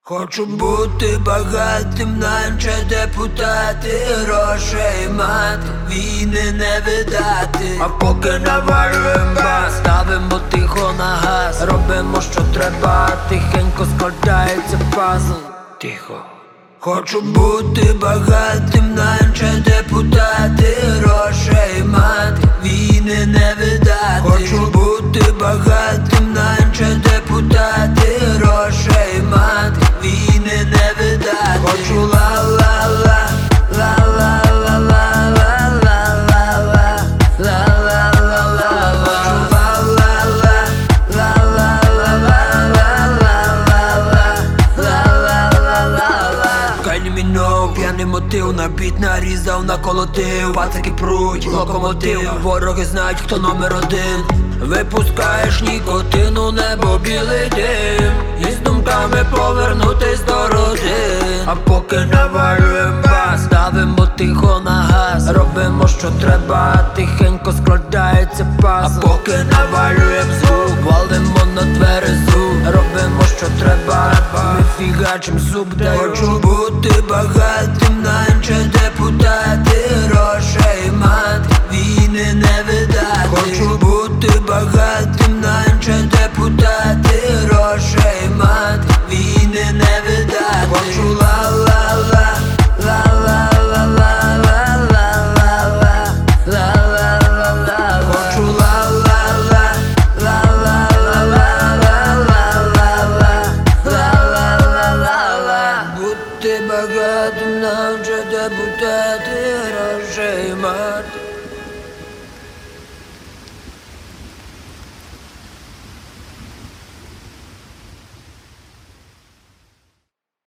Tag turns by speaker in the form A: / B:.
A: Хочу бути багатим, наче депутати, грошей мати, війни не видати. А поки навалюєм бас, ставимо тихо на газ, робимо, що треба, тихенько складається пазл. Тихо. Хочу бути багатим, наче депутати, грошей мати, війни не видати. Хочу бути багатим, наче депутати, грошей мати, війни не видати. Хочу ла-ла-ла, ла-ла-ла-ла-ла-ла-ла-ла, ла-ла-ла-ла-ла. П'яний мотив, на біт нарізав, наколотив. Пацики пруть, локомотив, вороги знають, хто номер один. Випускаєш нікотину, небо білий дим, і з думками повернутись до родин. А поки навалюєм бас, ставимо тихо на газ, робимо, що треба, тихенько складається пазл. А поки навалюєм звук, валимо на двері зуб, робимо, що треба, ми фігачим зуб дають. Хочу бути багатим, наче депутати, грошей мати, війни не видати. Хочу бути багатим, наче депутати, грошей мати, війни не видати. Хочу ла-ла-ла, ла-ла-ла-ла-ла-ла-ла, ла-ла-ла-ла. Хочу ла-ла-ла, ла-ла-ла-ла-ла-ла-ла-ла. Бути багатим, наче депутати, грошей мати,